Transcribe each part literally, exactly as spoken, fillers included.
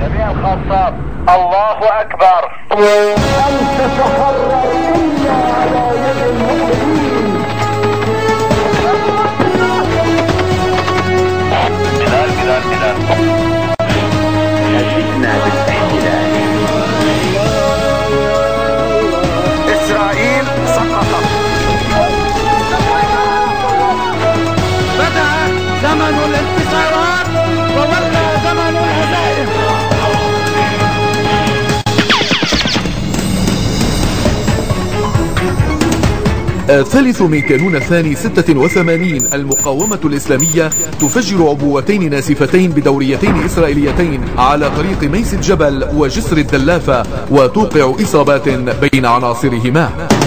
جميع الخاصات الله أكبر. أن تتحرر إلا على يد المؤمنين. بلال بلال بلال نجدنا بالاحتلال. إسرائيل سقطت. بدأ زمن الانتصارات وولى زمن الهزائم. الثالث من كانون الثاني ستة وثمانين المقاومة الإسلامية تفجر عبوتين ناسفتين بدوريتين إسرائيليتين على طريق ميس الجبل وجسر الدلافة وتوقع إصابات بين عناصرهما.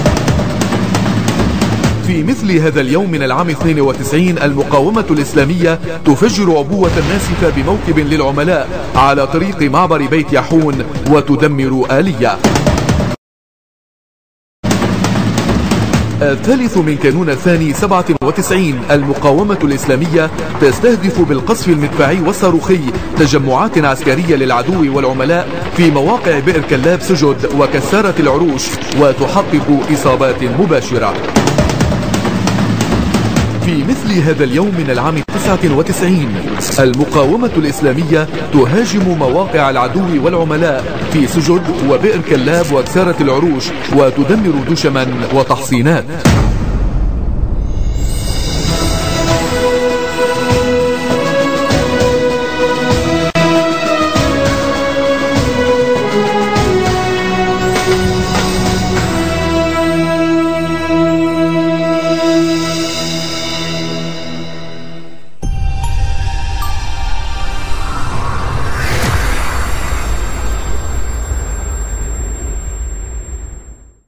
في مثل هذا اليوم من العام اثنين وتسعين المقاومة الإسلامية تفجر عبوة ناسفة بموكب للعملاء على طريق معبر بيت يحون وتدمر آلية. الثالث من كانون الثاني سبعة وتسعين المقاومة الإسلامية تستهدف بالقصف المدفعي والصاروخي تجمعات عسكرية للعدو والعملاء في مواقع بئر كلاب سجد وكسارة العروش وتحقق إصابات مباشرة. في مثل هذا اليوم من العام تسعة وتسعين المقاومة الإسلامية تهاجم مواقع العدو والعملاء في سجد وبئر كلاب وكسارة العروش وتدمر دشما وتحصينات.